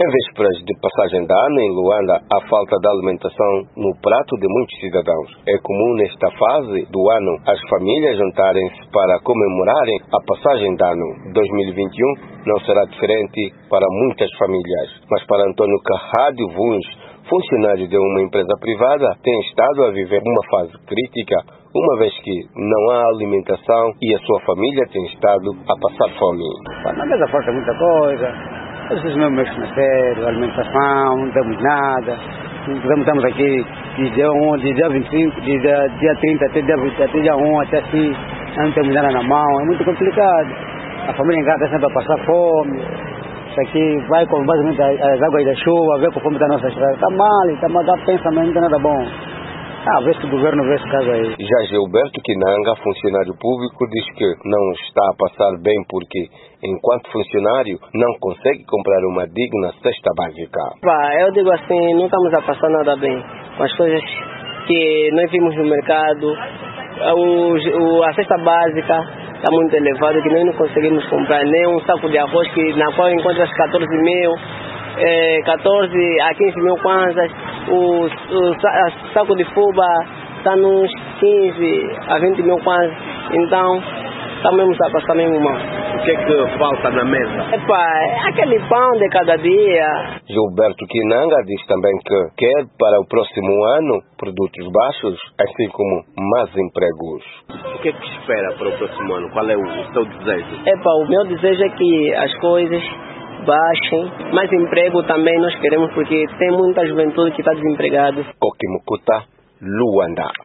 Em vésperas de passagem de ano em Luanda, a falta de alimentação no prato de muitos cidadãos. É comum nesta fase do ano as famílias juntarem-se para comemorarem a passagem de ano. 2021 não será diferente para muitas famílias, mas para Antônio Carradio Vuns, funcionário de uma empresa privada, tem estado a viver uma fase crítica, uma vez que não há alimentação e a sua família tem estado a passar fome. Na mesa falta muita coisa, às vezes não mexem na sério, alimentação, não temos nada. Estamos aqui de dia 1, de dia 25, de dia 30 até dia 20, até dia 1, até assim, não temos nada na mão, é muito complicado. A família em casa está sempre a passar fome. Isso aqui vai com basicamente as águas da chuva, vê com a fome da nossa estrada. Está mal, dá pensamento, não tem nada bom. Vê se o governo vê esse caso aí. Já Gilberto Kinanga, funcionário público, diz que não está a passar bem porque, enquanto funcionário, não consegue comprar uma digna cesta básica. Eu digo assim, não estamos a passar nada bem com as coisas que nós vimos no mercado. A cesta básica está muito elevada, que nós não conseguimos comprar nem um saco de arroz, na qual encontra 14 mil, 14 a 15 mil kwanzas. O saco de fuba está nos 15 a 20 mil kwanzas. Então, estamos a passar mesmo mal. O que é que falta na mesa? É aquele pão de cada dia. Gilberto Kinanga diz também que quer para o próximo ano produtos baixos, assim como mais empregos. O que é que espera para o próximo ano? Qual é o seu desejo? O meu desejo é que as coisas baixem, mais emprego também nós queremos, porque tem muita juventude que está desempregada. Kokimukuta, Luanda.